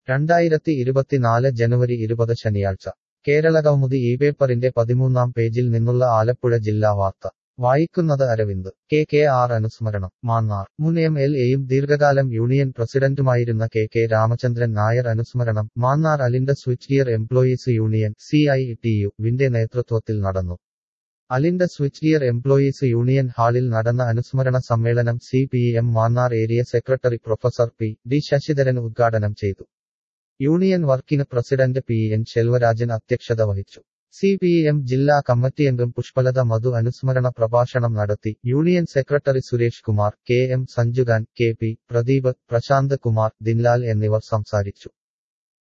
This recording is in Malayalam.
2024 ജനുവരി 20 ശനിയാഴ്ച കേരളകൗമുദി ഈ പേപ്പറിന്റെ 13-ാം പേജിൽ നിന്നുള്ള ആലപ്പുഴ ജില്ലാ വാർത്ത വായിക്കുന്നത് അരവിന്ദ്. KKR അനുസ്മരണം. മാന്നാർ. മുൻ MLAയും ദീർഘകാലം യൂണിയൻ പ്രസിഡന്റുമായിരുന്ന KK രാമചന്ദ്രൻ നായർ അനുസ്മരണം Mannar Alind switchgear employees union CITU വിന്റെ നേതൃത്വത്തിൽ നടന്നു. അലിൻഡ സ്വിച്ച്ഗിയർ എംപ്ലോയീസ് യൂണിയൻ ഹാളിൽ നടന്ന അനുസ്മരണ സമ്മേളനം CPM Mannar area secretary professor P.D. Sasidharan ഉദ്ഘാടനം ചെയ്തു. Union working president PN Selvarajan അധ്യക്ഷത വഹിച്ചു. CPM ജില്ലാ കമ്മിറ്റിയംഗം പുഷ്പലത മധു അനുസ്മരണ പ്രഭാഷണം നടത്തി. Union secretary Suresh Kumar, KM Sanjukhan, KP Pradeep, Prashanth Kumar, Dinlal എന്നിവർ സംസാരിച്ചു.